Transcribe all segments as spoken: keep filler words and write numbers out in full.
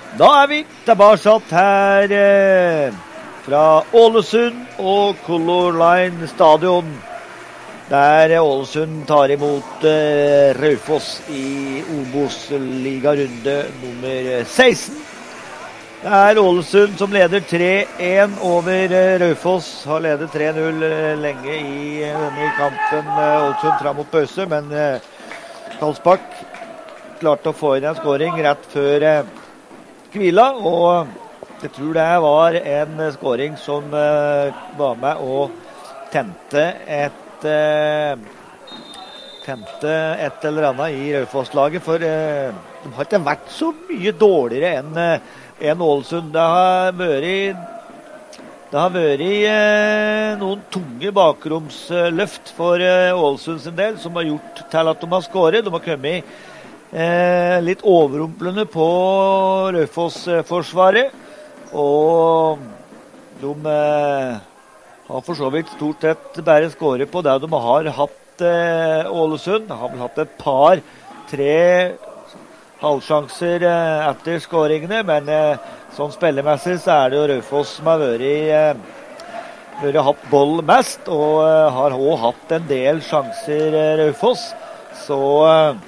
Da er vi tilbake her eh, fra Ålesund og Color Line stadion, der Ålesund tar imot eh, Raufoss i Obos-liga runde nummer seksten. Det er Ålesund som leder tre en over eh, Raufoss, har ledet tre null eh, lenge i eh, denne kampen eh, Ålesund frem mot pause, men eh, Karlsbakk klarte å få inn en scoring rett før eh, hvila, og jeg tror det var en scoring som uh, var med og tente et uh, tente et eller annet i Raufoss-laget, for uh, de har ikke vært så mye dårligere enn uh, en Ålesund. Det har vært det har vært uh, noen tunge bakromsløft for uh, Ålesund sin del, som har gjort til at de har skåret. De har kommet Eh, litt overrumplende på Raufoss-forsvaret, og de eh, har for så vidt stort sett bare skåret på det de har hatt eh, Ålesund. De har vel hatt et par, tre halvsjanser eh, etter skåringene, men eh, sånn spillemessig så er det jo Raufoss som har vært, eh, vært hatt boll mest, og eh, har også hatt en del sjanser eh, Raufoss, så eh,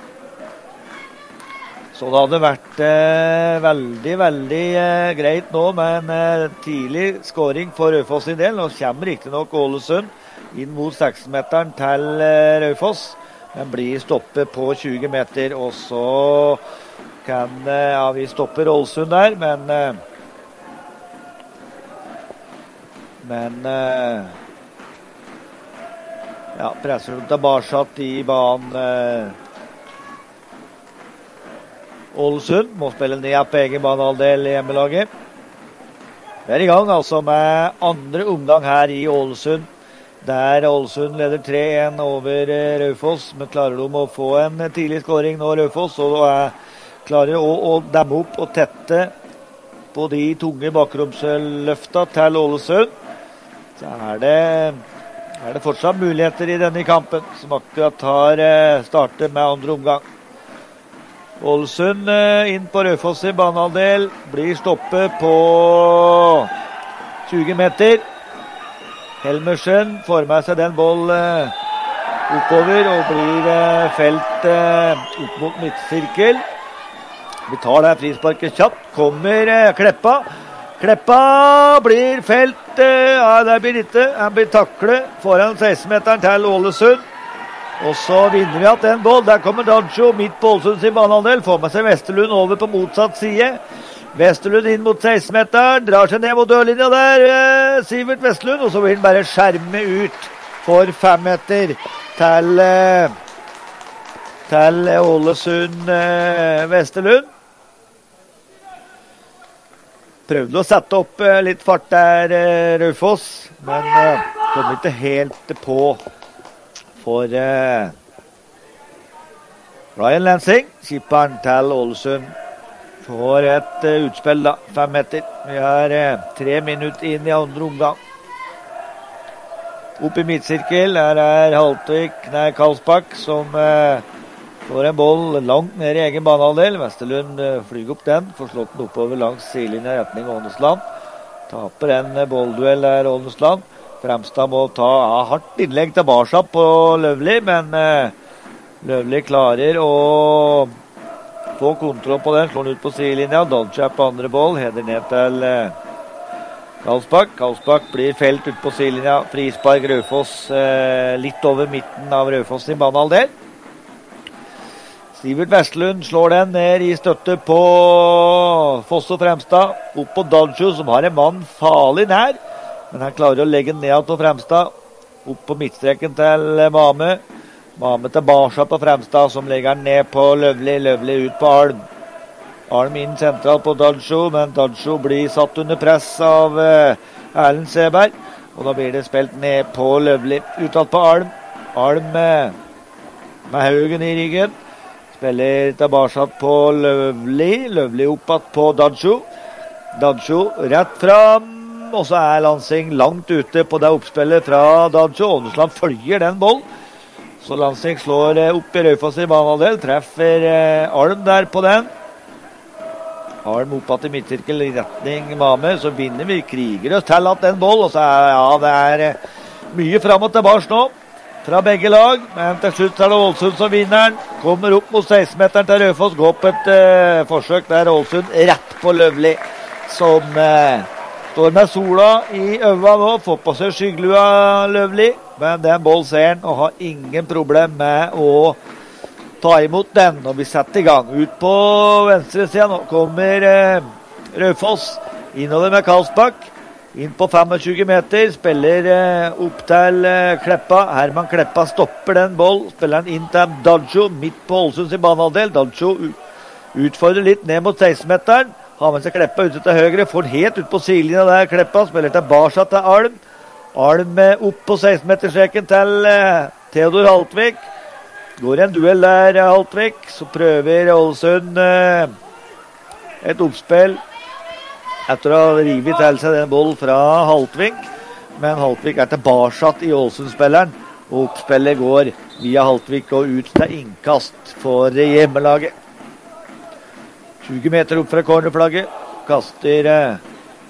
Så det hadde vært eh, veldig, veldig eh, greit nå med en eh, tidlig skåring for Raufoss i del. Nå kommer riktig nok Ålesund inn mot seksten-meteren til eh, Raufoss, men blir stoppet på tjue meter, og så kan eh, ja, vi stoppe Ålesund der, men eh, men eh, ja, presser de tilbake i banen. eh, Ålesund må spille ned på egen banehalvdel i hjemmelaget. Vi er i gang altså med andre omgang her i Ålesund, der Ålesund leder tre en over Raufoss, men klarer de å få en tidlig skåring nå, Raufoss, og er klarer å, å demme opp og tette på de tunge bakromsløfta til Ålesund. Så er det, er det fortsatt muligheter i denne kampen, som akkurat har startet med andre omgang. Ålesund inn på Raufoss i banehalvdel, blir stoppet på tjue meter. Helmersen får med seg den boll oppover og blir felt opp mot midtsirkel. Vi tar det frisparket kjapt, kommer Kleppa. Kleppa blir felt, ja det blir ikke, han blir taklet foran seksten-meteren til Ålesund. Og så vinner vi at en boll. Der kommer Dadjo midt på Ålesund sin banehalvdel. Får med seg Vesterlund over på motsatt side. Vesterlund inn mot seksten-meteren. Drar seg ned mot dørlinja der. Eh, Sivert Vesterlund. Og så vil han bare skjerme ut for fem meter til, eh, til Ålesund eh, Vesterlund. Prøvde å sette opp eh, litt fart der, eh, Raufoss. Men eh, kom ikke helt på for uh, Ryan Lansing, skipperen til Ålesund, får et uh, utspill da, fem meter. Vi er uh, tre minutter inn i andre omgang. Opp i midtsirkel, her er Haltvik, nei, Karlsbakk, som uh, får en boll langt ned i egen banehalvdel. Vesterlund uh, flyger opp den, får slått den oppover langs sidelinja i retning Ånesland. Taper en uh, bollduell der, Ånesland. Fremstad må ta ja, hardt innlegg tilbake på Løvli, men eh, Løvli klarer å få kontroll på den. Slår den ut på sidelinja, Dodge på andre boll, heder ned til eh, Karlsbakk. Karlsbakk blir felt ut på sidelinja, frispark Raufoss, eh, litt over midten av Raufoss i banehalvdel. Sivert Vestlund slår den ned i støtte på Fosso Fremstad, opp på Dodge, som har en mann farlig nær. Men han klarer å legge ned på Fremstad, opp på midtstreken til Mame. Mame tilbake på Fremstad, som legger den ned på Løvli, Løvli ut på Alm. Alm inn sentralt på Dadsjo, men Dadsjo blir satt under press av uh, Erlend Seberg. Og da blir det spilt ned på Løvli, utalt på Alm. Alm uh, med Haugen i ryggen. Spiller tilbake på Løvli, Løvli oppad på Dadsjo. Dadsjo rett fram. Og så er Lansing langt ute på det oppspillet fra Dadjo. Ånesland følger den boll. Så Lansing slår opp i Raufoss i banehalvdel. Treffer Alm der på den. Alm opp til midtsirkel i retning Mame, så vinner vi, kriger oss til at den boll, og så er ja, det er mye frem og tilbake nå, fra begge lag, men til slutt er det Ålesund som vinner den, kommer opp mot seksten-meteren til Raufoss, går på et uh, forsøk der Ålesund rett på Løvli, som uh, står med sola i øva nå, får på seg skyggelua Løvli, men den boll ser han og har ingen problem med å ta imot den, og vi setter i gang. Ut på venstre siden nå kommer uh, Raufoss innover med Karlsbakk, inn på tjuefem meter, spiller uh, opp til uh, Kleppa. Herman Kleppa stopper den boll, spiller den inn til Dadjo, midt på Ålesunds i banehalvdel. Dadjo utfordrer litt ned mot seksten-meteren, har med seg Kleppa ute til høyre, får den helt ut på sidelinja der Kleppa, spiller tilbake til Alm. Alm uh, opp på seksten-meterstreken til uh, Theodor Haltvik. Går en duell der, Haltvik, så prøver Ålesund uh, et oppspill, etter å ha rivet til seg den boll fra Haltvik, men Haltvik er tilbake i Ålesund-spilleren, og oppspillet går via Haltvik og ut til innkast for hjemmelaget. tjue meter opp fra cornerflagget, kaster uh,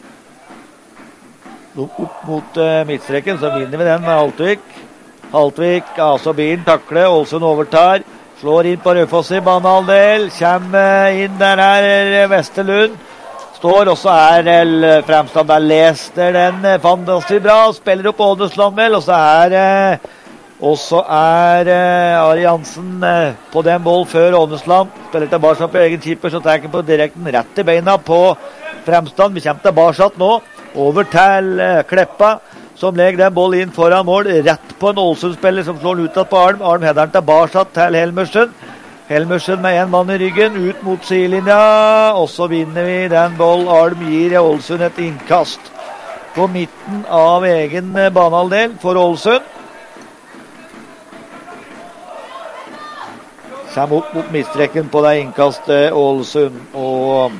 opp mot uh, midtstreken, så vinner vi den med Haltvik. Haltvik, altså bilen takler, Ålesund overtar, slår inn på Raufoss i banehalvdel, kommer inn der her Vesterlund, står også er Fremstad der, lester den fantastisk bra, spiller opp Ådnesland vel, og så er eh, også er eh, Ari Jansen eh, på den boll før Ådnesland, spiller tilbake på egen keeper, så tar han på direkten rett i beina på Fremstad. Vi kommer tilbake nå, over til eh, Kleppa, som legger den boll inn foran mål, rett på en Ålesund-spiller som slår den ut på Alm. Alm header den tilbake til Helmersen. Helmersen med en mann i ryggen, ut mot sidelinja, og så vinner vi den boll. Alm gir Ålesund et innkast på midten av egen banehalvdel for Ålesund. Kommer opp mot midtstreken på det innkastet Ålesund, og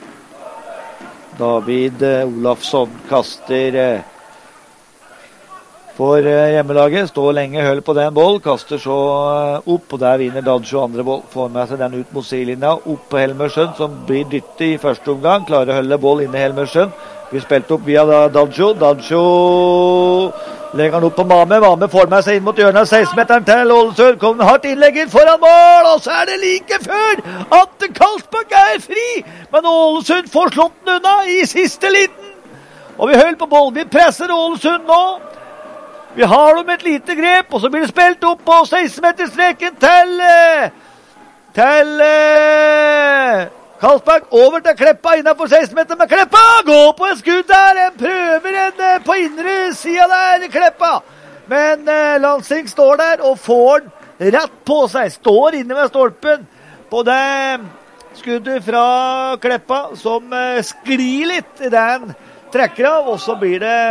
David Olafsson kaster for hjemmelaget, står lenge høll på den boll, kaster så opp, og der vinner Dadjo andre boll, får med seg den ut mot sidelinja, opp på Helmersjøen, som blir dyttet i første omgang, klarer å holde boll inne i Helmersjøen, vi spilte opp via Dadjo, Dadjo legger han opp på Mame, Mame får med seg inn mot hjørnet, seksten-meteren til Ålesund, kommer hardt innlegg inn foran mål, og så er det like før at Karlsbakk er fri, men Ålesund får slått den unna i siste liten, og vi holder på boll, vi presser Ålesund nå, vi har dem et lite grep, og så blir det spilt opp på seksten-meterstreken til, til uh, Karlsbakk, over til Kleppa, innenfor seksten-meter med Kleppa, gå på en skudd der, en prøver en uh, på indre siden der, Kleppa, men uh, Lansing står der og får den rett på seg, står inne ved stolpen på det skuddet fra Kleppa, som uh, sklir litt i den trekker av, og så blir det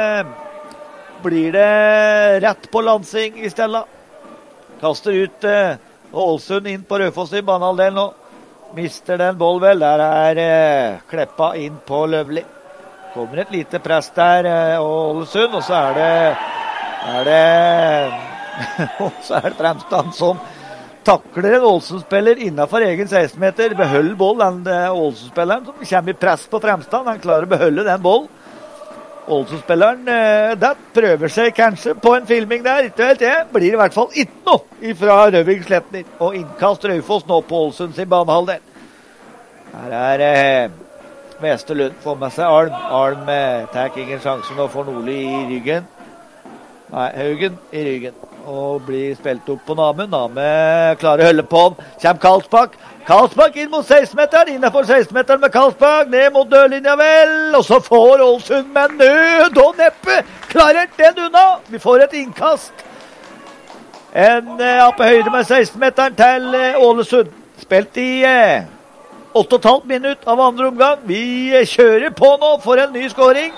blir det rett på Lansing i stedet. Kaster ut eh, Ålesund inn på Raufoss i banehalvdelen nå. Mister den boll vel. Der er eh, Kleppa inn på Løvli. Kommer et lite press der, eh, Ålesund, og så er det er det og så er det Fremstad som takler en Ålesund-spiller innenfor egen seksten-meter. Beholder boll, den Ålesund-spilleren som kommer i press på Fremstad. Han klarer å beholde den boll. Ålesund-spilleren, det prøver seg kanskje på en filming der, ikke helt det, blir i hvert fall ikke noe fra Røving Sletner, og innkast Raufoss nå på Ålesund sin banehalvdel. Her er eh, Vesterlund, får med seg Alm, Alm eh, tar ingen sjanse nå, får Nordli i ryggen, nei, Haugen i ryggen, og blir spilt opp på Name, Name klarer å holde på ham, kommer Karlsbakk, Karlsbakk inn mot seksten-meteren, innenfor seksten-meteren med Karlsbakk, ned mot dørlinja vel, og så får Ålesund med nød og neppe klarer den unna. Vi får et innkast. En eh, på høyde med seksten-meteren til eh, Ålesund. Spilt i eh, åtte og et halvt minutt av andre omgang. Vi eh, kjører på nå for en ny skåring.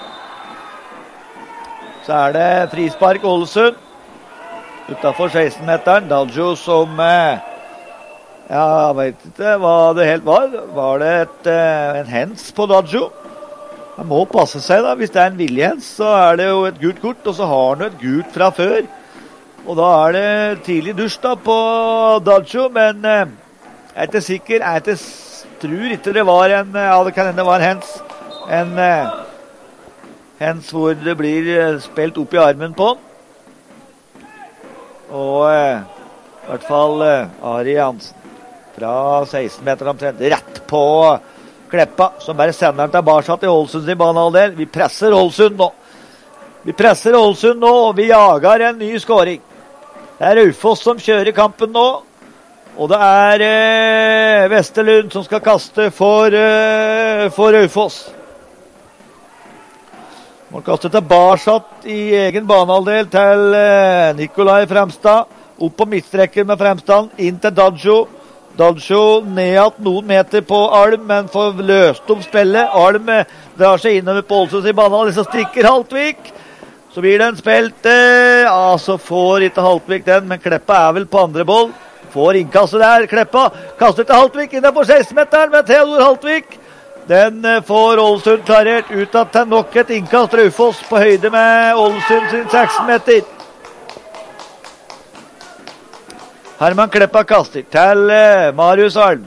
Så er det frispark Ålesund. Utenfor seksten-meteren, Dadjo som... Eh, Ja, jeg vet ikke hva det helt var. Var det et, uh, en hens på Dadjo? Han må passe seg da. Hvis det er en viljehens, så er det jo et gult kort, og så har han jo et gult fra før. Og da er det tidlig dusj da på Dadjo, men uh, jeg er ikke sikker, jeg er ikke tror ikke det var en, ja det kan hende det var hens, en uh, hens hvor det blir uh, spilt opp i armen på den. Og uh, i hvert fall uh, Ari Hansen fra seksten meter omtrent, rett på Kleppa, som bare sender den tilbake til Ålesund sin banehalvdel. Vi presser Ålesund nå. Vi presser Ålesund nå, og vi jager en ny skåring. Det er Raufoss som kjører kampen nå. Og det er eh, Vesterlund som skal kaste for, eh, for Raufoss. Må kaste tilbake i egen banehalvdel til eh, Nikolai Fremstad. Opp på midtstrekken med Fremstad, inn til Dadjo. Dadjo ned noen meter på Alm, men får løst opp spillet. Alm eh, drar seg innover på Ålesund i banehalvdel, så stikker Haltvik. Så blir den spilt, eh, ja, så får ikke Haltvik den, men Kleppa er vel på andre boll. Får innkastet der, Kleppa, kaster til Haltvik, inne på seksten-meteren med Theodor Haltvik. Den eh, får Ålesund klarert ut at det er nok et innkast. Raufoss på høyde med Ålesund sin seksten-meter. Herman Kleppa kaster til eh, Marius Alm.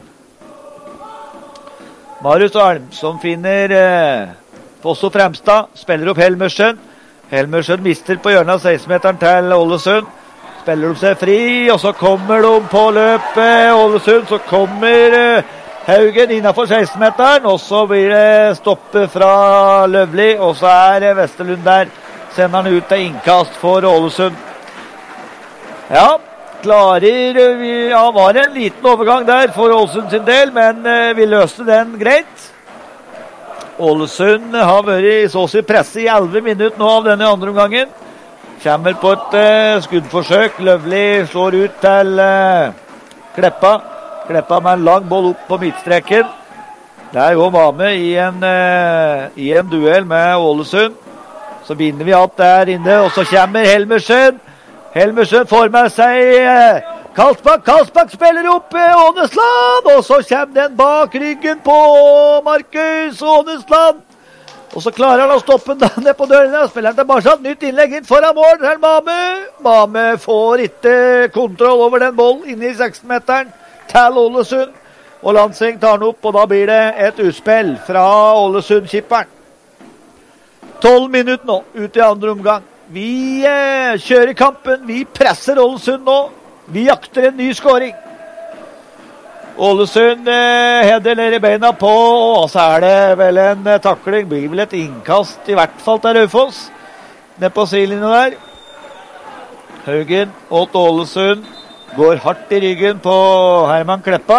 Marius Alm som finner eh, Fosso Fremstad, spiller opp Helmersen. Helmersen mister på hjørnet av seksten-meteren til Ålesund. Spiller de seg fri, og så kommer de på løpet, Ålesund, så kommer uh, Haugen innenfor seksten-meteren, og så blir det stoppet fra Løvli, og så er uh, Vesterlund der, sender han ut til innkast for Ålesund. Ja, klarer, uh, vi, ja, var en liten overgang der for Ålesund sin del, men uh, vi løste den greit. Ålesund har vært så å si presse i elleve minutter nå av denne andre omgangen. Kommer på et uh, skuddforsøk. Løvli slår ut til uh, Kleppa. Kleppa med en lang boll opp på midtstreken. Der går Mame i en, uh, i en duell med Ålesund. Så vinner vi alt der inne, og så kommer Helmersen. Helmersen får med seg uh, Karlsbakk. Karlsbakk spiller opp uh, Ånesland, og så kommer den bak ryggen på Markus Ånesland. Og så klarer han å stoppe den ned på dørene. Spiller han tilbake. Nytt innlegg inn foran mål. Her Mame. Mame får ikke kontroll over den bollen inne i seksten-meteren til Ålesund. Og Lansing tar den opp, og da blir det et utspill fra Ålesund-kipperen. tolv minutter nå, ut i andre omgang. Vi eh, kjører kampen. Vi presser Ålesund nå. Vi jakter en ny skåring. Ålesund eh, heder ned i beina på, og så er det vel en eh, takling, blir vel et innkast i hvert fall til Raufoss, ned på sidelinjen der. Haugen og Ålesund går hardt i ryggen på Herman Kleppa.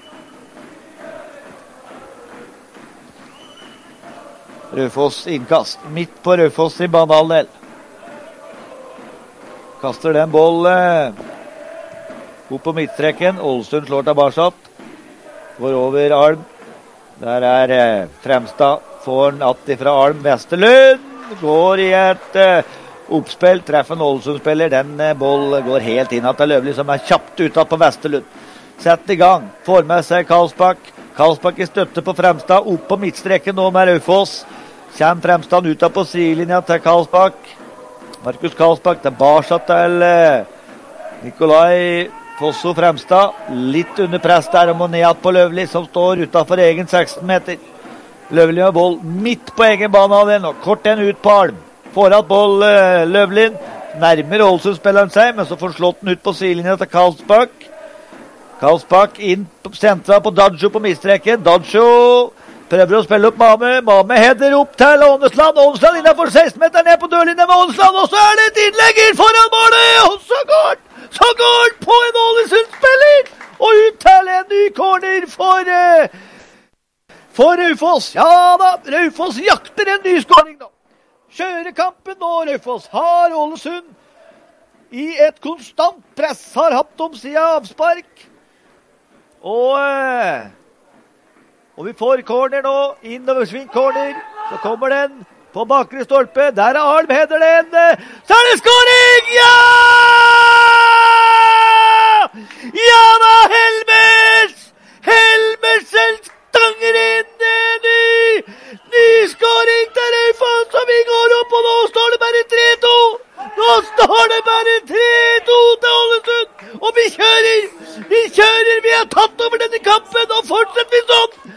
Raufoss innkast, midt på Raufoss i banehalvdel. Kaster den boll eh, opp på midtstreken. Ålesund slår tilbake. Går over Alm. Der er eh, Fremstad. Får en att fra Alm. Vesterlund går i et eh, oppspill. Treffer en Ålesund-spiller. Den eh, boll går helt inn til Løvli, som er kjapt utad på Vesterlund. Sett i gang. Får med seg Karlsbakk. Karlsbakk i støtte på Fremstad. Opp på midtstreken nå med Raufoss. Kjem Fremstad utad på sidelinja til Karlsbakk. Markus Karlsbakk tilbake til eh, Nikolai Fosso Fremstad, litt under press der, og må ned på Løvli, som står utenfor egen seksten-meter. Løvli med boll midt på egen banehalvdel, og kort en ut på Alm. Får at boll uh, Løvlin, nærmer Ålesund-spilleren seg, men så får slått den ut på sidelinja til Karlsbakk. Karlsbakk inn på sentra på Dadjo på midtstreken. Dadjo prøver å spille opp Mame. Mame header opp til Ånesland. Ånesland innenfor seksten-meter ned på dørlinja med Ånesland, og så er det et innlegg inn foran målet, og så går den! Så går den på en Ålesund-spiller, og ut til en ny corner for, uh, for Raufoss. Ja da, Raufoss jakter en ny skåring nå. Kjører kampen nå, Raufoss har Ålesund i et konstant press, har hatt om siden avspark. Og, uh, og vi får corner nå, innover sving corner, så kommer den på bakre stolpe. Der er Alm, header den, så er det skåring! Ja! Ja da, Helmers! Helmersen stanger inn en ny, ny skåring til Raufoss, og vi går opp, og nå står det bare tre to. Nå står det bare tre to til Ålesund, og vi kjører, vi kjører, vi har tatt over denne kampen, og fortsetter vi sånn,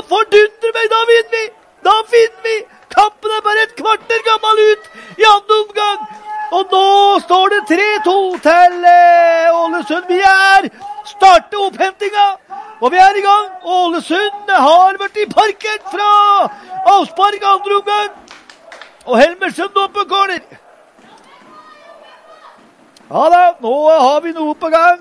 fordundrer meg, da vinner vi! Da vinner vi! Kampen er bare et kvarter gammel ut i andre omgang. Og nå står det tre to til eh, Ålesund. Vi er startet opphentinga, og vi er i gang. Ålesund har vært i parkert fra avspark andre omgang. Og Helmersen nå på corner. Ja da, nå har vi noe på gang.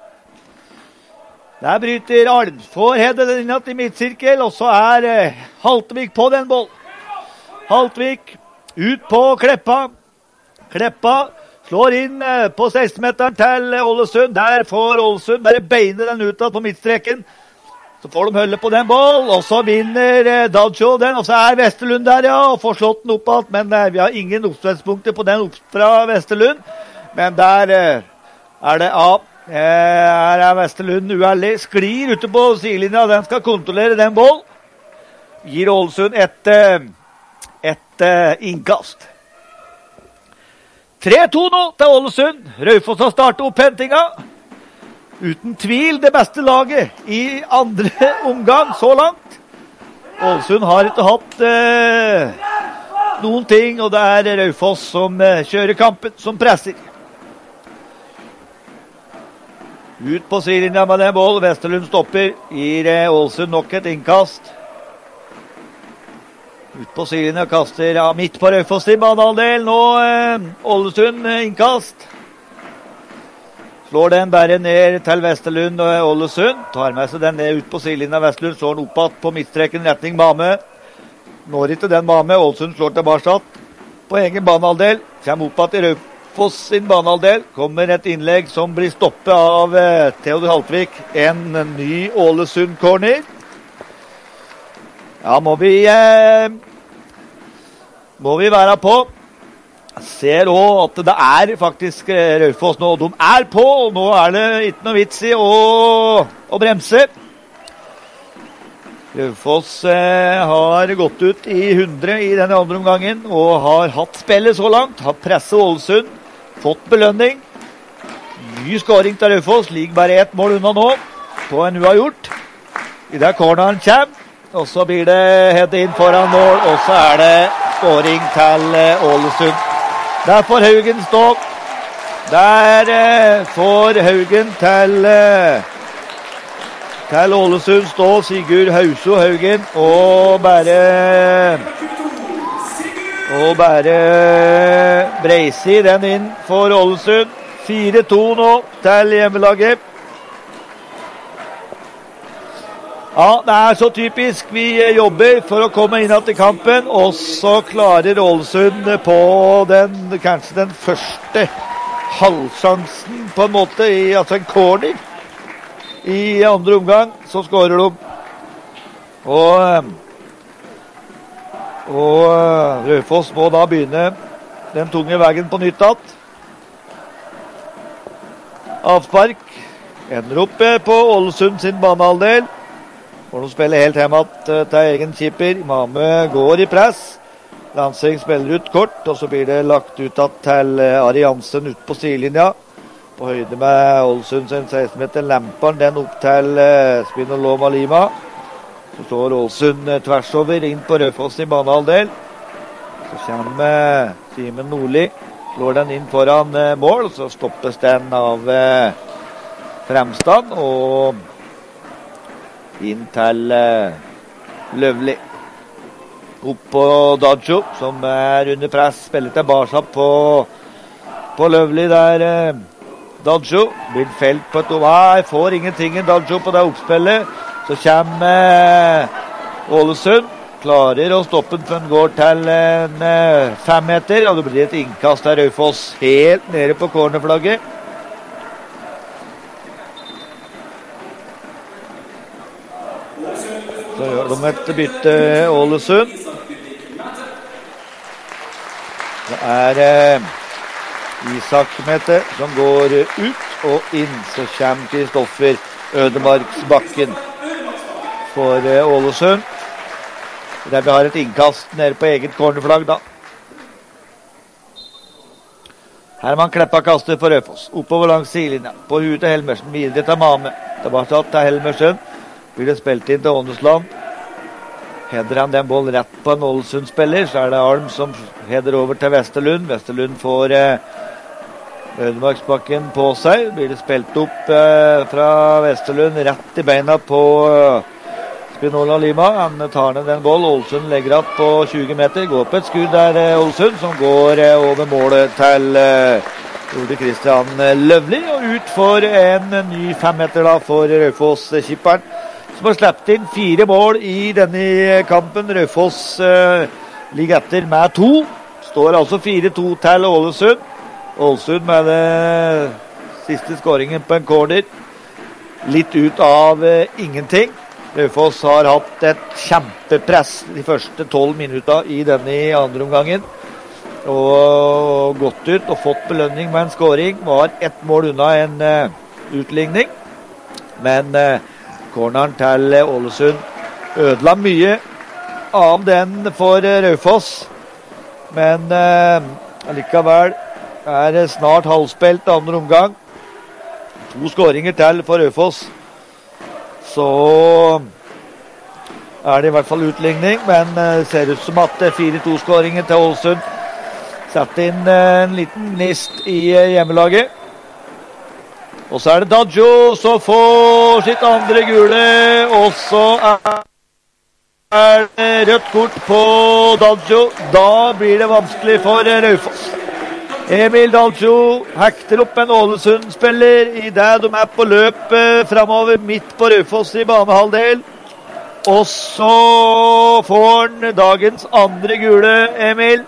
Der bryter Alm, får Hedde den inn i midtsirkel, og så er eh, Haltvik på den boll. Haltvik ut på Kleppa. Kleppa slår inn eh, på seksten-meteren til eh, Ålesund. Der får Ålesund bare beine den utad på midtstreken. Så får de holde på den boll, og så vinner eh, Dadjo den, og så er Vesterlund der, ja, og får slått den opp alt, men eh, vi har ingen oppspillspunkter på den opp fra Vesterlund. Men der eh, er det A. Eh, her er Vesterlund uærlig. Sklir ute på sidelinja. Den skal kontrollere den boll. Gir Ålesund et, et uh, innkast. tre to nå til Ålesund. Raufoss har startet opphentinga. Uten tvil det beste laget i andre omgang så langt. Ålesund har ikke hatt uh, noen ting, og det er Raufoss som uh, kjører kampen, som presser. Ut på sidelinja med den boll. Vesterlund stopper. Gir eh, Ålesund nok et innkast. Ut på sidelinja kaster ja, midt på Raufoss i banehalvdel. Nå eh, Ålesund eh, innkast. Slår den bare ned til Vesterlund og eh, Ålesund. Tar med seg den ned ut på sidelinja. Vesterlund slår den oppatt på midtstreken retning Mame. Når ikke den Mame. Ålesund slår tilbake på egen banehalvdel. Kommer oppatt i Raufoss. Foss sin banehalvdel. Kommer et innlegg som blir stoppet av eh, Theodor Haltvik. En ny Ålesund-corner. Ja, må vi eh, må vi være på. Ser også at det er faktisk eh, Raufoss nå. De er på, og nå er det ikke noe vits i å, å bremse. Raufoss eh, har gått ut i hundre i denne andre omgangen, og har hatt spillet så langt. Har presset Ålesund. Fått belønning. Ny skåring til Raufoss. Ligger bare ett mål unna nå på en uavgjort. I der corneren kommer. Og så blir det hedde inn foran mål. Og så er det skåring til Ålesund. Der får Haugen stå. Der eh, får Haugen til, eh, til Ålesund stå. Sigurd Hauso Haugen. Og bare... Og bare Breisi den inn for Ålesund. fire to nå til hjemmelaget. Ja, det er så typisk. Vi jobber for å komme inn til kampen, og så klarer Ålesund på den, kanskje den første halvsjansen på en måte, i, altså en corner. I andre omgang så skårer de. Og... Og uh, Raufoss må da begynne den tunge veien på nytt att. Avspark. Ender opp uh, på Ålesund sin banehalvdel. Får de spille helt hjemmet uh, til egen keeper. Mame går i press. Lansing spiller ut kort, og så blir det lagt ut til uh, Ari Jansen ut på sidelinja. På høyde med Ålesund sin seksten meter Lamperen, den opp til uh, Spinoloma Lima. Så står Ålesund tvers over inn på Raufoss i banehalvdel. Så kommer Simen Nordli, slår den inn foran mål, så stoppes den av Fremstad, og inn til Løvli. Opp på Dadjo, som er under press, spiller tilbake på, på Løvli der. Dadjo blir felt på et over, får ingenting i Dadjo på det oppspillet. Så kommer eh, Ålesund, klarer å stoppe den for den går til en eh, fem meter, og det blir et innkast av Raufoss helt nede på cornerflagget. Så gjør de et bytte Ålesund. Det er eh, Isak Mette som går ut og inn, så kommer Kristoffer Ødemarksbakken for Ålesund. Der vi har et innkast nede på eget cornerflagg da. Herman Kleppa kaster for Raufoss. Oppover langs sidelinja. På huet til Helmersen. Videre til Mame. Tilbake til Helmersen. Blir det spilt inn til Åndesland. Header han den bollen rett på en Ålesund-spiller, så er det Alm som header over til Vesterlund. Vesterlund får eh, Ødemarksbakken på seg. Blir det spilt opp eh, fra Vesterlund rett i beina på eh, Spinola Lima. Han tar ned den boll. Ålesund legger opp på tjue meter. Går på et skudd der, eh, Ålesund, som går eh, over målet til eh, Ole Kristian Løvli. Og ut for en ny femmeter da for Raufoss-kipperen, som har slept inn fire mål i denne kampen. Raufoss eh, ligger etter med to. Står altså fire to til Ålesund. Ålesund med det siste skåringen på en corner. Litt ut av eh, ingenting. Raufoss har hatt et kjempepress de første tolv minutter i denne andre omgangen. Og gått ut og fått belønning med en skåring. Var ett mål unna en uh, utligning. Men uh, corneren til Ålesund ødela mye av den for uh, Raufoss. Men uh, likevel er det snart halvspilt andre omgang. To skåringer til for Raufoss. Så er det i hvert fall utligning, men uh, ser ut som at det er fire to skåringer til Ålesund. Sett inn uh, en liten gnist i uh, hjemmelaget. Og så er det Dadjo som får sitt andre gule, og så er er det rødt kort på Dadjo. Da blir det vanskelig for uh, Raufoss. Emil Dadjo hekter opp en Ålesund-spiller i det de er på løp uh, fremover midt på Raufoss i banehalvdel. Og så får han dagens andre gule, Emil.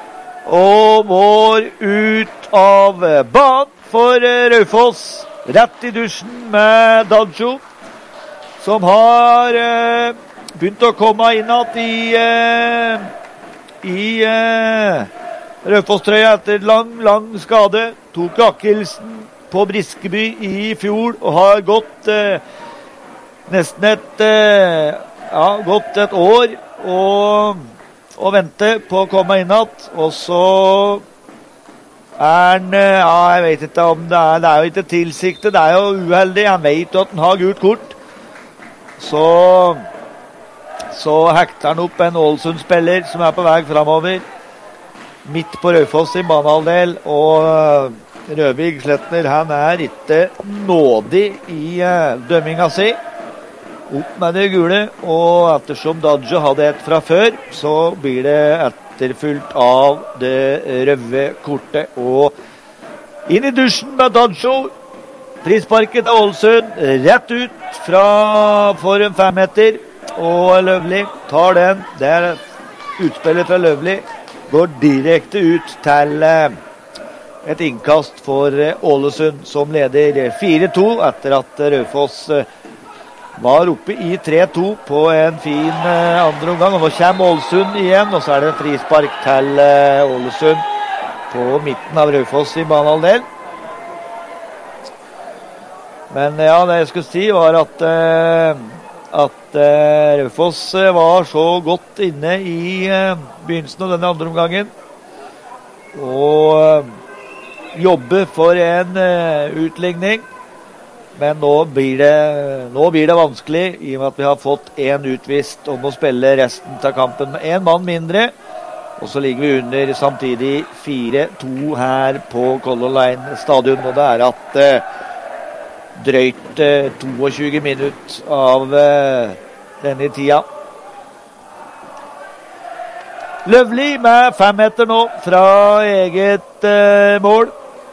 Og må ut av banen for Raufoss. Rett i dusjen med Dadjo, som har uh, begynt å komme innad i, uh, i uh, Raufoss-trøya etter lang, lang skade. Tok akkelsen på Briskeby i fjor og har gått uh, nesten et, uh, ja, gått et år og, og vente på å komme innad. Og så er han, ja, jeg vet ikke om det er, det er jo ikke tilsiktet, det er jo uheldig. Han vet at han har gult kort. Så, så hekter han opp en Ålesund-spiller som er på vei fremover. Midt på Raufoss i banehalvdel, og Røvig Slettner, han er ikke nådig i uh, dømminga si. Opp med det gule, og ettersom Dadjo hadde et fra før, så blir det etterfulgt av det røde kortet. Og inn i dusjen med Dadjo. Frisparket til Ålesund, rett ut fra for en femmeter, og Løvli tar den. Det er utspillet fra Løvli. Går direkte ut til uh, et innkast for uh, Ålesund, som leder fire to etter at Raufoss uh, var oppe i tre to på en fin uh, andre omgang. Og nå kommer Ålesund igjen, og så er det frispark til uh, Ålesund på midten av Raufoss i banehalvdel. Men ja, det jeg skulle si var at uh, at uh, Raufoss uh, var så godt inne i uh, begynnelsen av denne andre omgangen. Og uh, jobbe for en uh, utligning. Men nå blir, det, nå blir det vanskelig, i og med at vi har fått en utvist om å spille resten av kampen med en mann mindre. Og så ligger vi under samtidig fire to her på Color Line stadion. Og det er at uh, drøyt uh, tjueto minutter av uh, denne tida. Løvli med fem meter nå fra eget uh, mål.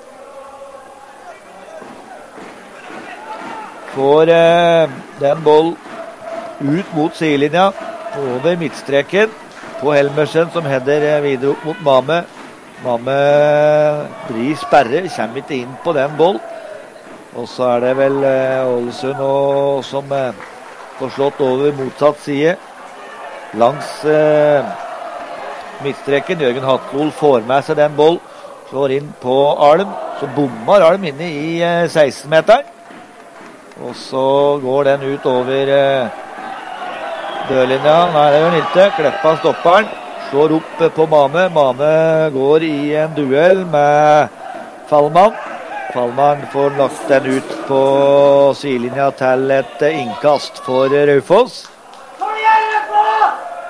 Får uh, den boll ut mot sidelinja, over midtstreken på Helmersen, som header uh, videre opp mot Mame. Mame blir sperre, kommer ikke inn på den boll. Og så er det vel uh, Ålesund og, som uh, får slått over motsatt side. Langs uh, midtstreken. Jørgen Hatlol får med seg den boll. Slår inn på Alm. Så bommer Alm inne i uh, seksten-meteren. Og så går den ut over uh, dørlinja. Nei, det gjør den ikke. Kleppa stopper den. Slår opp uh, på Mame. Mame går i en duell med Fallmann. Fallmann får lagt den ut på sidelinja til et innkast for Raufoss.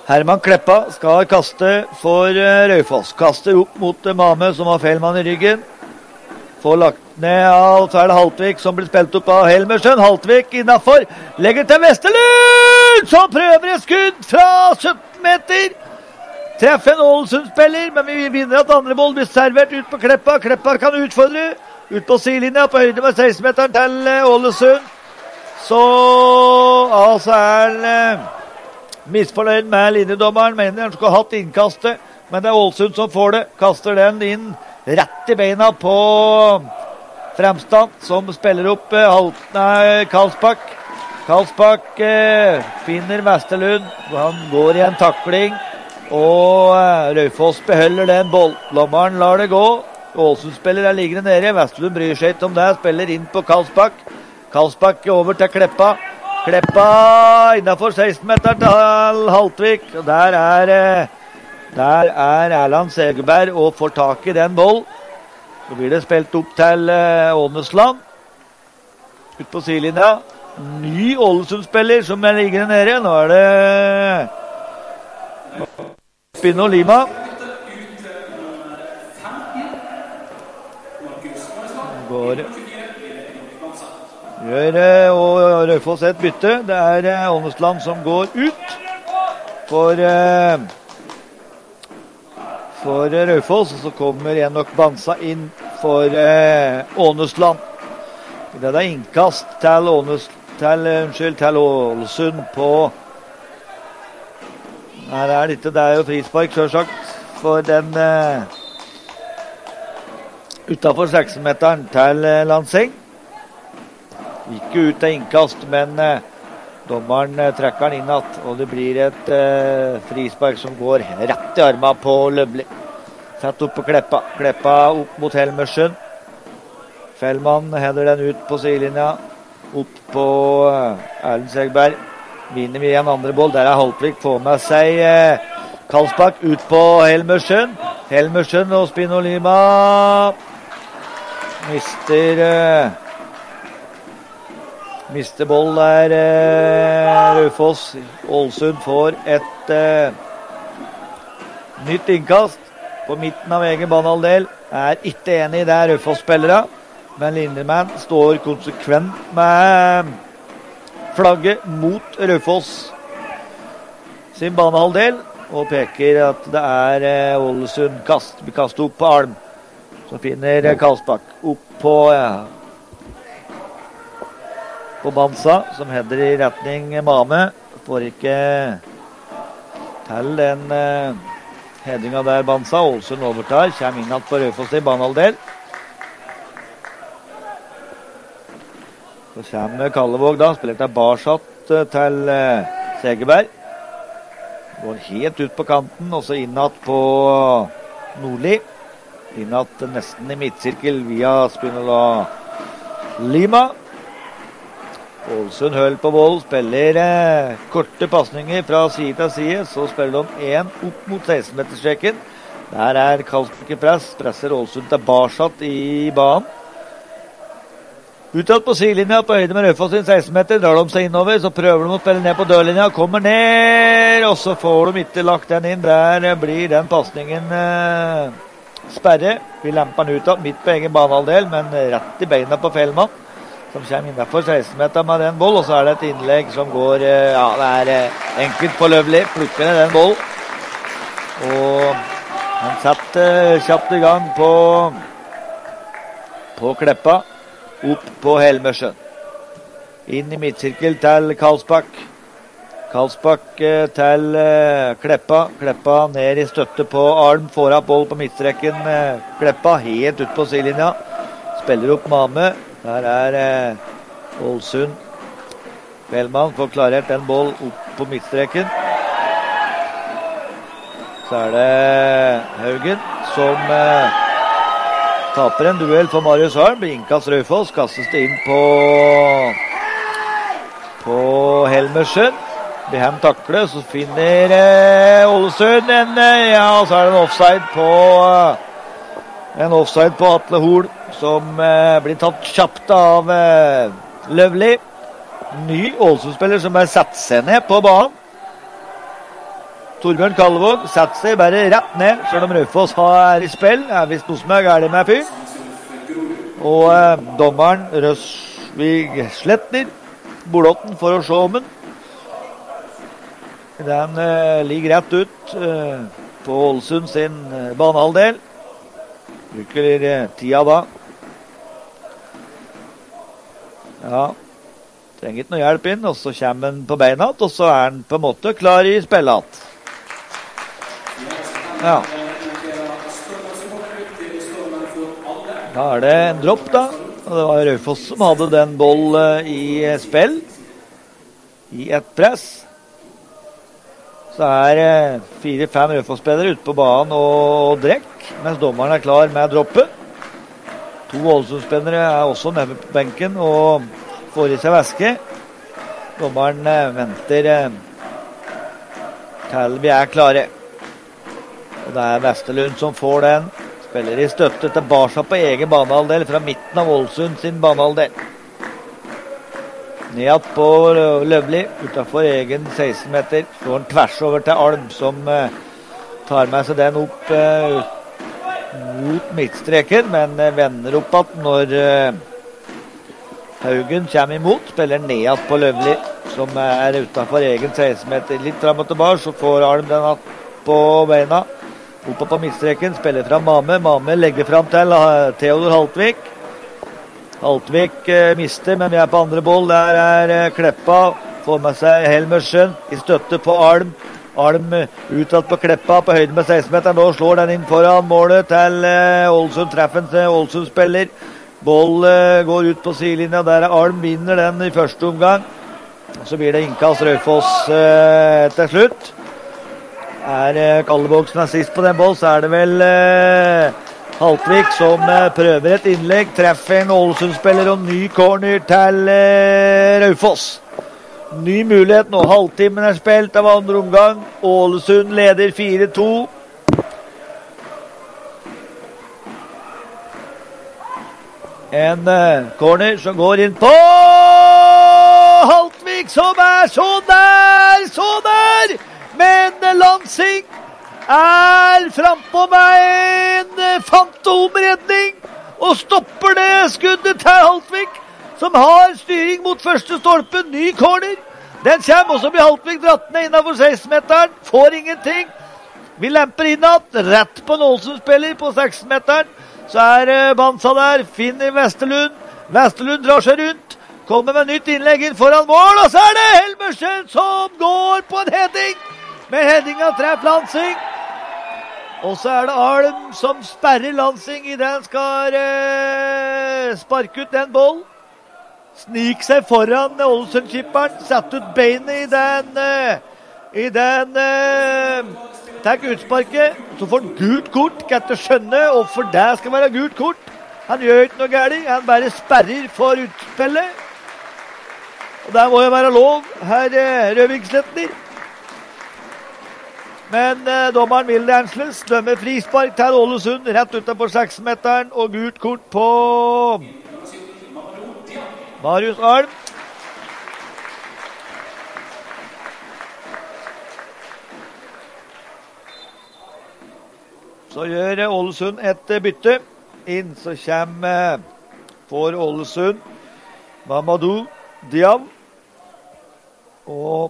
Herman Kleppa skal kaste for Raufoss. Kaster opp mot Mame, som har Feilmann i ryggen. Får lagt ned av, så er det Haltvik som blir spilt opp av Helmersen. Haltvik innenfor, legger til Vesterlund, som prøver et skudd fra sytten meter. Treffer en Ålesund-spiller, men vi vinner at andre boll blir servert ut på Kleppa. Kleppa kan utfordre, ut på sidelinja, på høyde med seksten-meteren til Ålesund. Så, altså er han misfornøyd med linjedommeren, mener han skulle ha hatt innkastet, men det er Ålesund som får det. Kaster den inn rett i beina på Fremstand, som spiller opp nei, Karlsbakk. Karlsbakk eh, finner Vesterlund, han går i en takling, og eh, Raufoss beholder den bolldommeren, lar det gå. Ålesund-spiller er liggende nede, Vesterlund bryr seg ikke om det, spiller inn på Karlsbakk. Karlsbakk over til Kleppa. Kleppa innenfor seksten-meteren til Haltvik. Og der er, der er Erland Segerberg og får tak i den boll. Så blir det spilt opp til Ånesland. Ut på sidelinja. Ny Ålesund-spiller som er liggende nede. Nå er det Spino Lima. Går Gjør og Raufoss et bytte. Det er Ånesland som går ut for for Raufoss, og så kommer Enok Bansa inn for Ånesland. Det er innkast til Ånes til, unnskyld, til Ålesund på Nei, det er ikke, det er jo frispark selvsagt for den uh, utenfor seksten-meteren til uh, Lansing. Ikke ut til innkast, men eh, dommeren eh, trekker den innat, og det blir et eh, frispark som går rett i armen på Løvli. Sett opp på Kleppa. Kleppa opp mot Helmersen. Fellmann header den ut på sidelinja. Opp på eh, Erlend Segberg. Vinner vi en andre boll. Der er Haltvik. Får med seg eh, Karlsbakk ut på Helmersen. Helmersen og Spino Lima. Mister... Eh, Mister boll der, eh, Raufoss. Ålesund får et eh, nytt innkast på midten av egen banehalvdel. Er ikke enig i det Raufoss-spillere, men Lindemann står konsekvent med flagget mot Raufoss sin banehalvdel og peker at det er eh, Ålesund kast. Vi kaster opp på Alm, så finner eh, Karlsbakk opp på ja, på Bansa, som header i retning Mame. Får ikke til den uh, headinga der, Bansa. Ålesund overtar, kommer inn alt for Raufoss i banehalvdel. Så kommer Kallevåg da, spiller til Barsatt uh, til uh, Segerberg. Går helt ut på kanten, og så innat på Nordli. Innat nesten i midtsirkel via Spinola Lima. Ålesund høll på vold, spiller eh, korte passninger fra side til side, så spiller de en opp mot seksten-meterstreken. Der er Karlsbakk i press, presser Ålesund til Barsatt i banen. Utad på sidelinja, på høyde med Raufoss sin seksten-meter, drar de seg innover, så prøver de å spille ned på dørlinja, kommer ned, og så får de ikke lagt den inn. Der blir den passningen eh, sperre. Vi lemper den ut av midt på egen banehalvdel, men rett i beina på Fellmann, som kommer innenfor seksten-meter med den boll, og så er det et innlegg som går, ja, det er eh, enkelt på Løvli, plukker ned den boll, og han setter eh, kjapt i gang på på Kleppa, opp på Helmersen, inn i midtsirkel til Karlsbakk, Karlsbakk eh, til eh, Kleppa, Kleppa ned i støtte på Alm, får av boll på midtstreken, eh, Kleppa helt ut på sidelinja, spiller opp Mame. Der er eh, Ålesund. Fellmann får klarert en boll opp på midtstreken. Så er det Haugen som eh, taper en duell for Marius Harm. Innkast Raufoss, kastes det inn på på Helmersen. Behem takler, så finner eh, Ålesund en, eh, ja, så er det en offside på en offside på Atle Hol, som eh, blir tatt kjapt av eh, Løvli. Ny Ålesund-spiller som er satt seg ned på banen. Torbjørn Kallevåg setter seg bare rett ned, selv om Raufoss har i spill. Det er visst noe som er galt med fyr. Og eh, dommeren Røsvig Slettner Bolåten for å se om den. Den eh, ligger rett ut eh, på Ålesund sin eh, banehalvdel. Bruker eh, tida da. Ja, trenger ikke noe hjelp inn, og så kommer han på beina, og så er han på en måte klar i spillet. Ja. Da er det en dropp da, og det var Raufoss som hadde den boll i spill, i et press. Så er fire-fem Raufoss-spillere ute på banen og drekk, mens dommeren er klar med droppet. To Ålesund-spillere er også nede på benken og får i seg væske. Dommeren eh, venter eh, til vi er klare. Og det er Vesterlund som får den. Spiller i støtte tilbake på egen banehalvdel fra midten av Ålesund sin banehalvdel. Ned på Løvli, utenfor egen seksten meter. Slår han tvers over til Alm, som eh, tar med seg den opp eh, mot midtstreken, men vender opp at når uh, Haugen kommer imot, spiller ned på Løvli, som er utenfor egen seksten meter. Litt frem og tilbake, så får Alm den på beina. Oppe på midtstreken, spiller fra Mame. Mame legger frem til uh, Theodor Haltvik. Haltvik uh, mister, men vi er på andre boll. Der er uh, Kleppa, får med seg Helmersen i støtte på Alm. Alm utsatt på Kleppa på høyden med seksten meter. Nå slår den inn foran målet til eh, Ålesund. Treffen til Ålesund spiller. Boll eh, går ut på sidelinja. Der er Alm vinner den i første omgang. Så blir det innkast Raufoss eh, til slutt. Er eh, Kallevåg som er sist på den boll, så er det vel eh, Haltvik som eh, prøver et innlegg. Treffer en Ålesund-spiller og ny corner til eh, Raufoss. Ny mulighet nå, halvtimen er spilt av andre omgang. Ålesund leder fire to. En uh, corner som går inn på Haltvik, som er så der, så der! Men Lansing er frempå med en fantomredning og stopper det skuddet til Haltvik, som har styring mot første stolpe. Ny corner. Den kommer, og så blir Haltvik dratt ned innenfor seksten meteren. Får ingenting. Vi lemper innad. Rett på en Ålesund-spiller på seksten meteren. Så er uh, Bansa der. Finner Vesterlund. Vesterlund drar seg rundt. Kommer med nytt innlegg inn foran mål. Og så er det Helmersen som går på en heading. Med headinga treff Lansing. Og så er det Alm som sperrer Lansing i den skal uh, sparke ut den boll. Snik seg foran Ålesund-kipperen, sett ut beinet i den, uh, i den, uh, takk utsparket, så får han gult kort, kan ikke skjønne hvorfor det skal være gult kort. Han gjør ikke noe galt, han bare sperrer for utspillet. Og det må jo være lov, her uh, Røvingslettner. Men uh, dommeren Vilde Ernstles dømmer frispark til Ålesund, rett utenfor seksten meteren, og gult kort på Marius Alm. Så gjør Ålesund et bytte. Inn så kommer for Ålesund Mamadou Diaw. Og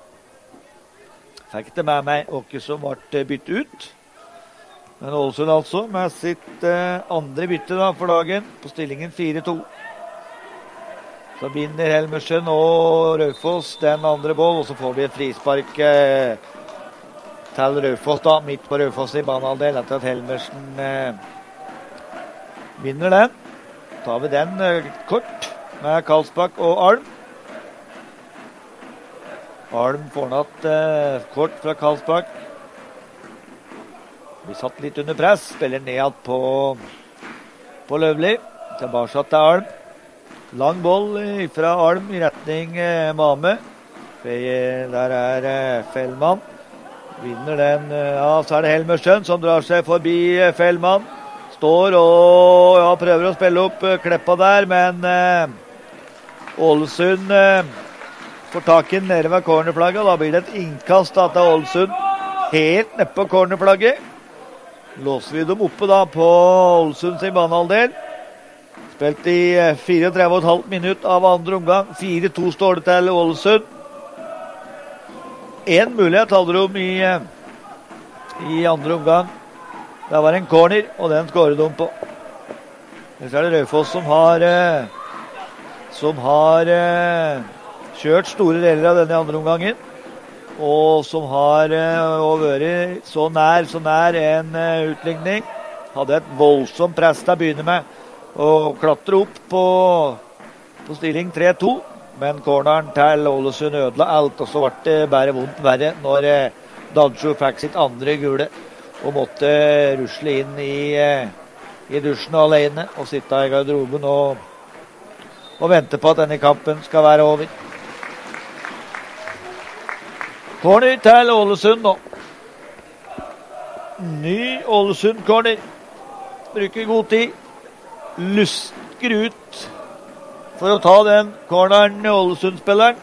fikk det med meg åkke som ble byttet ut. Men Ålesund altså med sitt andre bytte da for dagen på stillingen fire to. Så vinner Helmersen og Raufoss den andre boll, og så får vi et frispark eh, til Raufoss da, midt på Raufoss i banehalvdel, etter at Helmersen eh, vinner den. Så tar vi den eh, kort med Karlsbakk og Alm. Alm får natt eh, kort fra Karlsbakk. Vi satt litt under press, spiller ned på, på Løvli. Tilbake til Alm. Lang boll fra Alm i retning eh, Mame. Der er eh, Fellmann. Vinner den. Eh, ja, så er det Helmersen som drar seg forbi eh, Fellmann. Står og ja, prøver å spille opp eh, Kleppa der, men eh, Ålesund eh, får tak i den nede ved cornerflagget. Da blir det et innkast da, til Ålesund. helt nede på cornerflagget. Låser vi dem oppe da på Ålesund sin banehalvdel. Spilt i trettefire komma fem minutt av andre omgang. fire to står det til Ålesund. En mulighet hadde de i, i andre omgang. Det var en corner, og den skårer de på. Så er det Raufoss som har som har kjørt store deler av denne andre omgangen, og som har vært så nær, så nær en utligning. Hadde et voldsomt press til å begynne med, og klatre opp på, på stilling tre to, men corneren til Ålesund ødela alt, og så ble det bare vondt verre når Dadjo fikk sitt andre gule, og måtte rusle inn i i dusjen alene og sitte i garderoben og, og vente på at denne kampen skal være over. Corner til Ålesund nå. Ny Ålesund-corner. Bruker god tid. Lusker ut for å ta den corneren Ålesund-spilleren.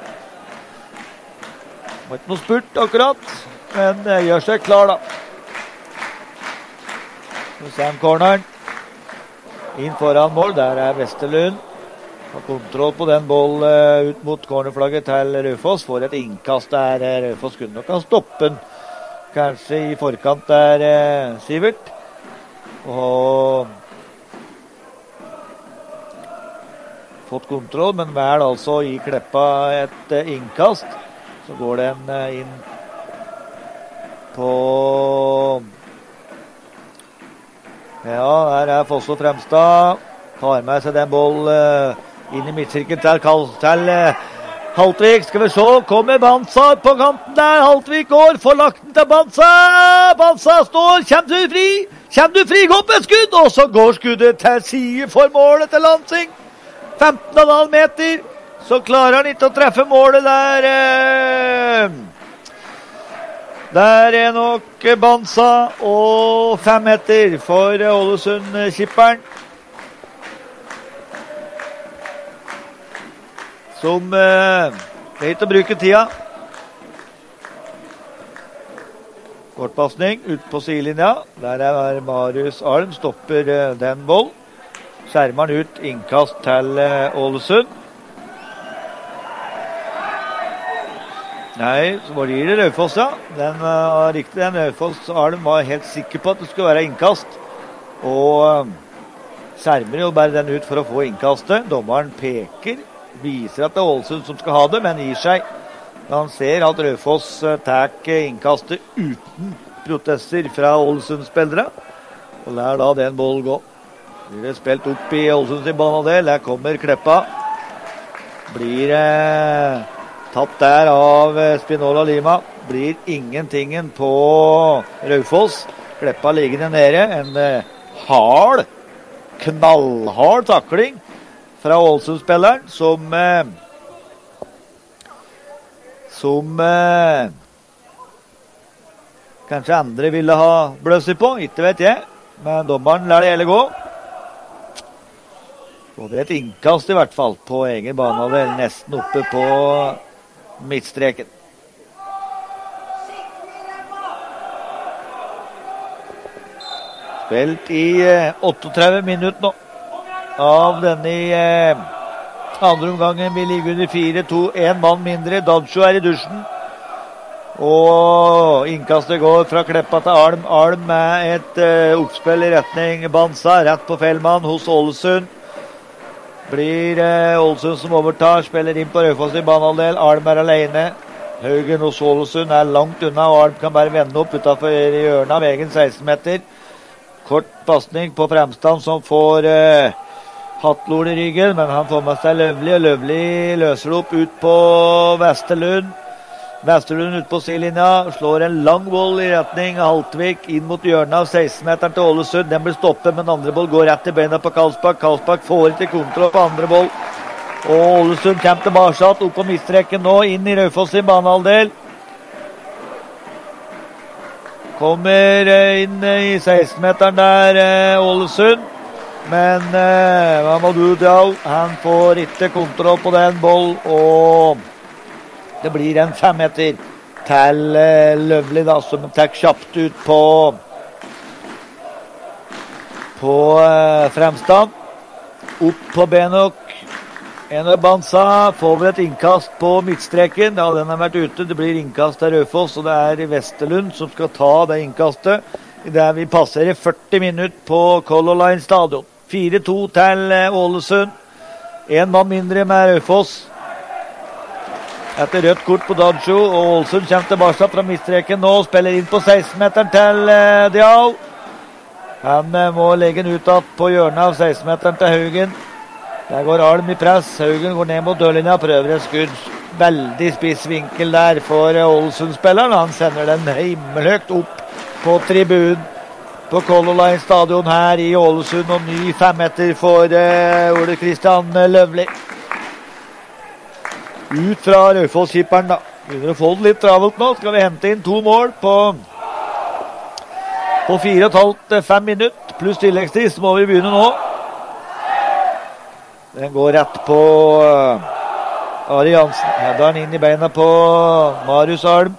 Det var ikke noe spurt akkurat, men gjør seg klar da. Sam corneren inn foran mål, der er Vesterlund. Har kontroll på den boll uh, ut mot cornerflagget til Raufoss. Får et innkast der uh, Raufoss kunne nok ha stoppet den. Kanskje i forkant der uh, Sivert. Og fått kontroll, men vel altså i Kleppa et uh, innkast. Så går den uh, inn på Ja, her er Fosso Fremstad. Tar med seg den boll uh, inn i midtsirken til, til uh, Haltvik. Skal vi se, kommer Bansa på kanten der. Haltvik går, får lagt den til Bansa. Bansa står, kommer du fri? Kommer du fri, går på et skudd. Og så går skuddet til side for målet til Lansing. femten komma fem meter. Så klarer han ikke å treffe målet der. Uh, Der er nok Bansa og fem meter for Ålesund-kipperen. Som eh, vet å bruke tida. Kortpassning ut på sidelinja. Der er Marius Alm, stopper eh, den boll. Skjermer han ut innkast til eh, Ålesund. Nei, så var det i Raufoss, ja. Den var uh, riktig, den Raufoss Arlen var helt sikker på at det skulle være innkast. Og uh, skjermer jo bare den ut for å få innkastet. Dommeren peker, viser at det er Ålesund som skal ha det, men gir seg. Han ser at Raufoss uh, tar innkastet uten protester fra Ålesund-spillere. Og lær da den bollen gå. Blir det spilt opp i Ålesunds banehalvdel. Der kommer Kleppa. Blir det... Uh, tatt der av Spinola Lima. Blir ingentingen på Raufoss. Kleppa liggende nede. En eh, hard, knallhard takling fra Ålesund-spilleren som eh, som eh, kanskje andre ville ha bløsset på. Ikke vet jeg. Men dommeren lar det hele gå. Og det er et innkast i hvert fall på egen banehalvdel, nesten oppe på midtstreken. Spilt i eh, trettioåtte minutter nå av denne eh, andre omgangen. Vi ligger under fire to, en mann mindre. Dadjo er i dusjen. Og innkastet går fra Kleppa til Alm. Alm med et eh, oppspill i retning Bansa, rett på Fellmann hos Ålesund. Blir eh, Ålesund som overtar, spiller inn på Raufoss i banehalvdel. Alm er alene. Haugen hos Ålesund er langt unna, og Alm kan bare vende opp utenfor hjørnet av egen seksten meter. Kort passning på Fremstand som får eh, Hattlord i ryggen, men han får med seg Løvli, og Løvli løser det opp ut på Vesterlund. Vesterlund ut på sidelinja, slår en lang boll i retning Haltvik, inn mot hjørnet av seksten meteren til Ålesund. Den blir stoppet, men andre boll går rett til beina på Karlsbakk. Karlsbakk får ikke kontroll på andre boll. Og Ålesund kommer tilbake, opp på midtstreken nå, inn i Raufoss sin banehalvdel. Kommer inn i seksten meteren der, Ålesund. Men eh, Mamadou Diaw, han får ikke kontroll på den boll, og det blir en fem meter til eh, Løvli da, som tar kjapt ut på på eh, Fremstad. Opp på Benok. Enok Bansa får vel et innkast på midtstreken. Ja, den har vært ute. Det blir innkast av Raufoss, og det er Vesterlund som skal ta det innkastet. Der vi passerer førti minutter på Color Line stadion. fire to til Ålesund. En mann mindre med Raufoss. Etter rødt kort på Daggio, og Ålesund kommer tilbake fra midtstreken nå. Spiller inn på seksten-meteren til eh, Diao. Han eh, må legge den ut på hjørnet av seksten-meteren til Haugen. Der går Alm i press. Haugen går ned mot dørlinja, prøver et skudd. Veldig spiss vinkel der for Ålesund-spilleren. Han sender den himmelhøgt opp på tribunen på Color Line stadion her i Ålesund. Og ny femmeter for uh, Ole Kristian Løvli. Ut fra Raufoss-kipperen da. Begynner å få det litt travelt nå. Skal vi hente inn to mål på, på fire og et halvt til fem minutter. Pluss tilleggstid, så må vi begynne nå. Den går rett på uh, Ari Jansen. Hedder den inn i beina på Marius Alm.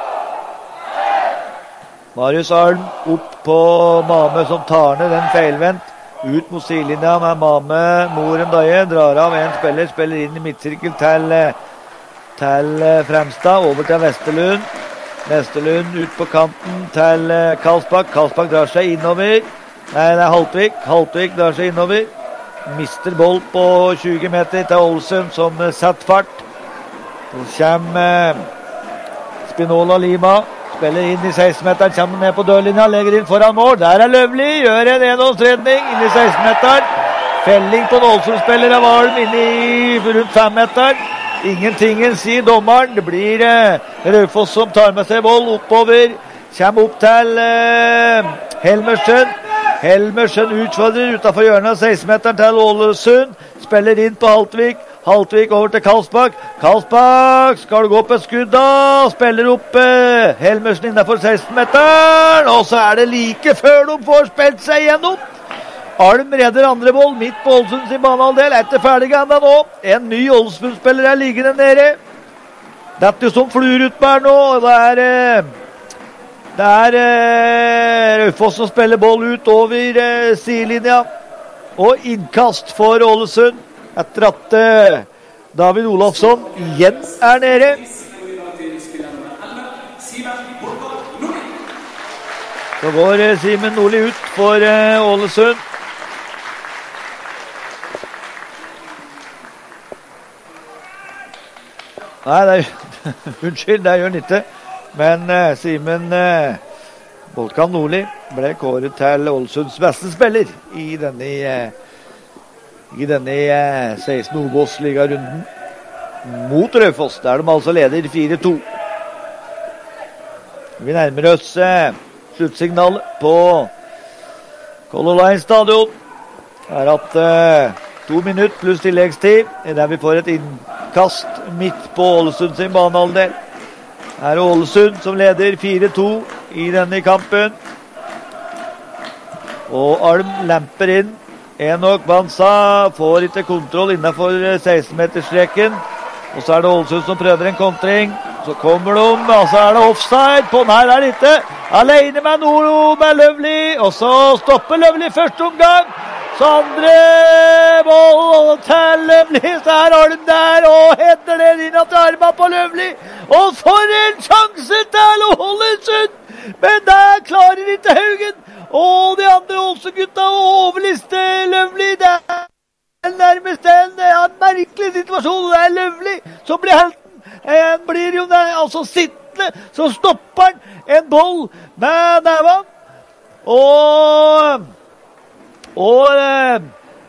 Marius Alm opp på Mame som tar ned den feilvendt. Ut mot sidelinja med Mame, Moren Daje. Drar av en spiller, spiller inn i midtsirkel til, til Fremstad. Over til Vesterlund. Vesterlund ut på kanten til Karlsbakk. Karlsbakk drar seg innover. Nei, det er Haltvik. Haltvik drar seg innover. Mister boll på tjue meter til Ålesund som setter fart. Så kommer Spinola Lima. Spiller inn i seksten-meteren, kommer ned på dørlinja, legger inn foran mål. Der er Løvli, gjør en enhåndsredning inn i seksten-meteren. Felling på en Ålesund-spiller av Alm inn i rundt fem-meteren. Ingenting sier dommeren. Det blir eh, Raufoss som tar med seg boll oppover. Kommer opp til eh, Helmersen. Helmersen utfordrer utenfor hjørnet av seksten-meteren til Ålesund. Spiller inn på Haltvik. Haltvik over til Karlsbakk. Karlsbakk skal gå på et skudd da. Spiller opp eh, Helmersen innenfor seksten-meteren. Og så er det like før de får spilt seg igjennom. Alm redder andre boll midt på Ålesund sin banehalvdel. Etter ferdig enda nå. En ny Ålesund-spiller er liggende nede. Dette er som fluer ut på her nå. Det er eh, det er eh, Raufoss som spiller boll ut over eh, sidelinja. Og innkast for Ålesund. Etter at uh, David Olafsson igjen er nede. Så går uh, Simen Nordli ut for uh, Ålesund. Nei, det er, unnskyld, det gjør han ikke. Men uh, Simen uh, Bolkan Nordli ble kåret til Ålesunds beste spiller i denne uh, i denne eh, seksten Obos-liga-runden mot Raufoss, der de altså leder fire to. Vi nærmer oss eh, sluttsignalet på Color Line stadion. Det er at eh, to minutter pluss tilleggstid, der vi får et innkast midt på Ålesund sin banehalvdel. Her er Ålesund som leder fire to i denne kampen. Og Alm lemper inn. Enok Bansa får ikke kontroll innenfor seksten-meterstreken. Og så er det Ålesund som prøver en kontring. Så kommer de, og så er det offside. På den her er det ikke. Alene med Noro med Løvli. Og så stopper Løvli første omgang. Så andre boll til Løvli. Så er Alm der og henter det inn til armen på Løvli. Og for en sjanse til Ålesund! Men der klarer ikke Haugen. Og de andre Ålesund-gutta overliste Løvli. Det er nærmest en, en merkelig situasjon. Det er Løvli som blir helten. Han blir jo der, altså sittende. Så stopper han en boll med neven. Og, og eh,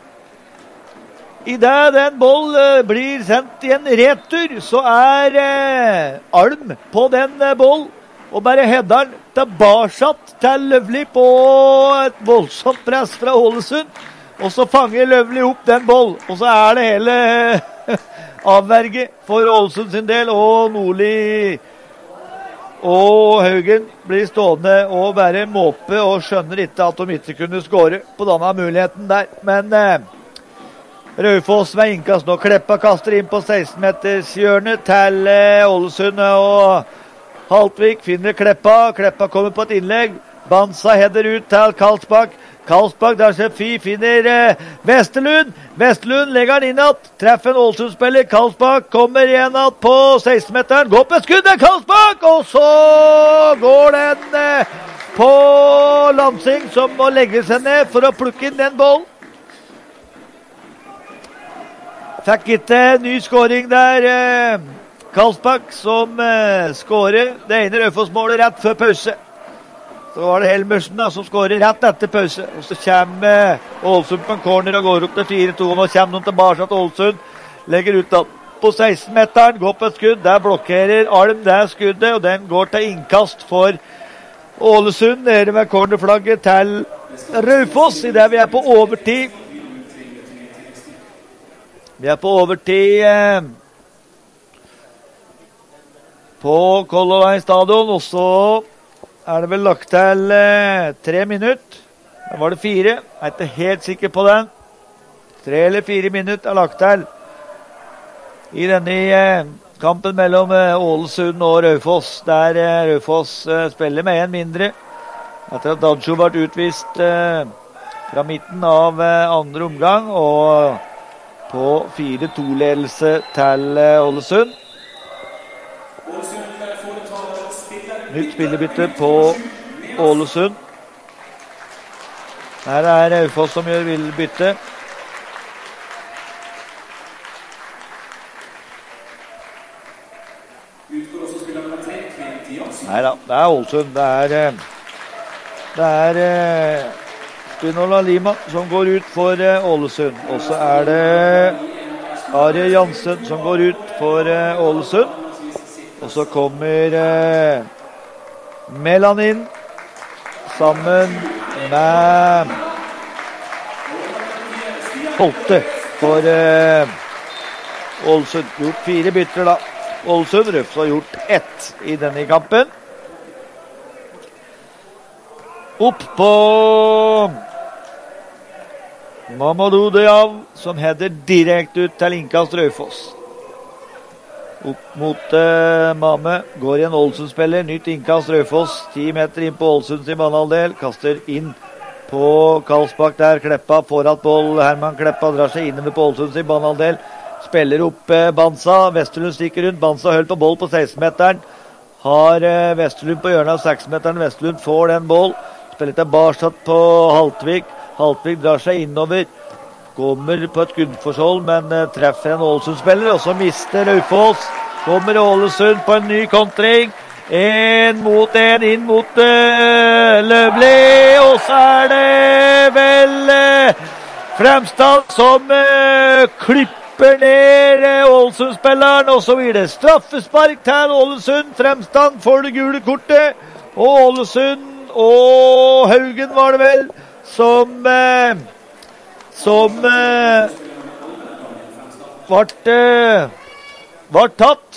i det den boll eh, blir sendt i en retur, så er eh, Alm på den eh, boll. Og bare header den tilbake til Løvli på et voldsomt press fra Ålesund. Og så fanger Løvli opp den boll. Og så er det hele avverge for Ålesund sin del. Og Nordli og Haugen blir stående og bare måpe og skjønner ikke at de ikke kunne skåre på denne muligheten der. Men eh, Raufoss med innkast nå. Kleppa kaster inn på seksten-meters hjørnet til eh, Ålesund og Haltvik finner Kleppa. Kleppa kommer på et innlegg. Bansa header ut til Karlsbakk. Karlsbakk der ser Fy, finner eh, Vesterlund. Vesterlund legger han inn at treffer en Ålesund-spiller. Karlsbakk kommer igjen at på seksten-meteren. Går på et skudd, det er Karlsbakk! Og så går den eh, på Lansing, som må legge seg ned for å plukke inn den bollen. Fikk ikke ny skåring der. Eh, Karlsbakk som eh, skårer det ene Raufoss-målet rett før pause. Så var det Helmersen da, som skårer rett etter pause. Og så kommer Ålesund på en corner og går opp til fire to. Og nå kommer noen tilbake til Ålesund. Legger ut da på seksten-meteren. Går på et skudd. Der blokkerer Alm det skuddet. Og den går til innkast for Ålesund. Nede med cornerflagget til Raufoss. I det vi er på overtid. Vi er på overtid eh, på Color Line stadion. Og så er det vel lagt til eh, tre minutter. Da var det fire. Jeg er ikke helt sikker på den. Tre eller fire minutter er lagt til i denne eh, kampen mellom eh, Ålesund og Raufoss. Der eh, Raufoss eh, spiller med en mindre. Etter at Dadsjo ble utvist eh, fra midten av eh, andre omgang. Og på fire to-ledelse til eh, Ålesund. Nytt spillebytte på Ålesund. Her er Raufoss som gjør villbytte. Neida, det er Ålesund. Det er Det er Spinola Lima som går ut for Ålesund. Og så er det Ari Jansen som går ut for Ålesund. Og så kommer Melanin sammen med Holte for uh, Ålesund. Gjort fire bytter da. Ålesund Raufoss har gjort ett i denne kampen. Opp på Mamadou Diaw som header direkte ut til innkast Raufoss. Opp mot uh, Mame, går i en Ålesund-spiller, nytt innkast Raufoss, ti meter inn på Ålesund sin banehalvdel, kaster inn på Karlsbakk der, Kleppa, foran boll, Herman Kleppa drar seg innover på Ålesund sin banehalvdel, spiller opp uh, Bansa, Vesterlund stikker rundt, Bansa høll på boll på seksten-meteren, har uh, Vesterlund på hjørnet av seks-meteren, Vesterlund får den boll, spiller tilbake på Haltvik, Haltvik drar seg innover, kommer på et skuddforhold, men uh, treffer en Ålesund-spiller, og så mister Raufoss. Kommer Ålesund på en ny kontring. En mot en, inn mot uh, Løvli, og så er det vel uh, Fremstad som uh, klipper ned uh, Ålesund-spilleren, og så blir det straffespark til Ålesund. Fremstad får det gule kortet, og Ålesund og Haugen var det vel, som... Uh, som eh, vart, eh, vart tatt.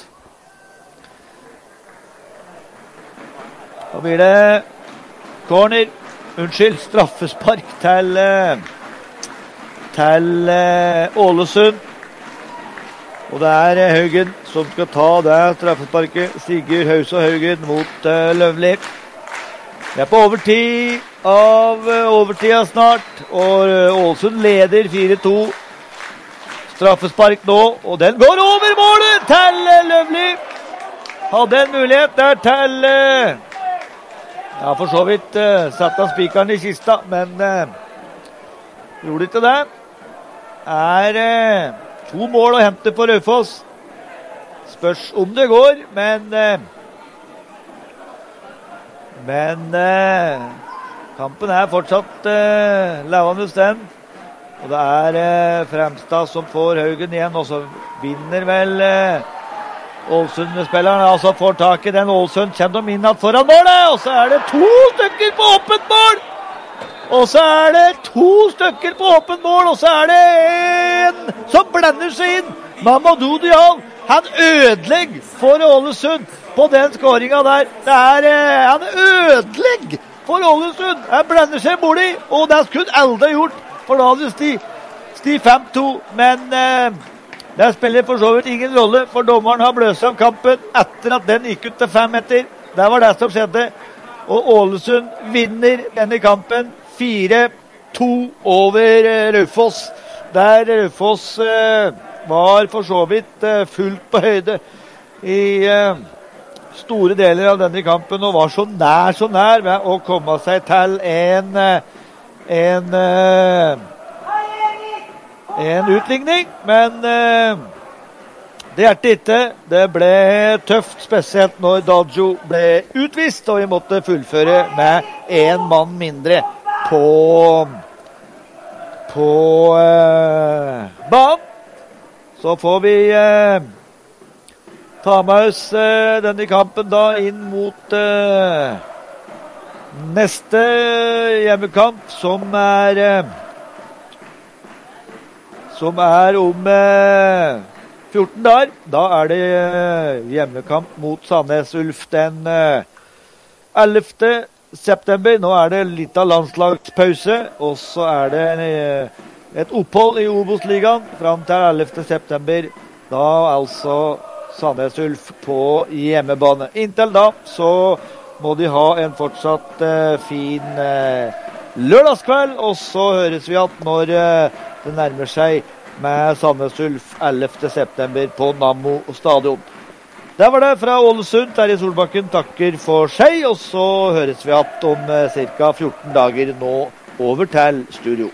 Da blir det corner, unnskyld, straffespark til, eh, til eh, Ålesund. Og det er eh, Haugen som skal ta det straffesparket. Sigurd Hause og Haugen mot eh, Løvli. Vi er på overtid av uh, overtida snart, og uh, Ålesund leder fire to. Straffespark nå, og den går over målet til uh, Løvli. Hadde en mulighet der til uh, ja, for så vidt uh, satt han spikeren i kista, men uh, gjorde ikke det. Er uh, to mål å hente på Raufoss. Spørs om det går, men uh, Men eh, kampen er fortsatt eh, levende den. Og det er eh, Fremstad som får Haugen igjen, og så vinner vel eh, Ålesund-spilleren. Altså får tak i den Ålesund, kommer de inn foran målet, og så er det to stykker på åpent mål! Og så er det to stykker på åpent mål, og så er det en som blender seg inn. Mamadou Diaw, han ødelegger for Ålesund på den skåringen der. Det er, eh, han ødelegger for Ålesund. Han blender seg borti, og det skulle aldri gjort, for da hadde sti, sti fem to. Men eh, det spiller for så vidt ingen rolle, for dommeren har bløst av kampen etter at den gikk ut til fem meter. det var det som skjedde. Og Ålesund vinner denne kampen fire to over eh, Raufoss. Der Raufoss eh, var for så vidt eh, fullt på høyde i eh, store deler av denne kampen, og var så nær, så nær ved å komme seg til en, en, en utligning, men det hjertet ikke. Det ble tøft, spesielt når Dadjo ble utvist, og vi måtte fullføre med en mann mindre på, på eh, banen. Så får vi eh, ta med oss uh, denne kampen da inn mot uh, neste hjemmekamp, som er uh, som er om uh, fjorten dager. Da er det uh, hjemmekamp mot Sandnes Ulf den uh, ellevte september. Nå er det litt av landslagspause, og så er det uh, et opphold i Obos-ligaen fram til ellevte september. Da altså Sandnes Ulf på hjemmebane. Inntil da så må de ha en fortsatt uh, fin uh, lørdagskveld, og så høres vi at når uh, det nærmer seg med Sandnes Ulf ellevte september på Nammo stadion. Det var det fra Ålesund. Terje Solbakken takker for seg, og så høres vi at om uh, cirka fjorten dager nå over til studio.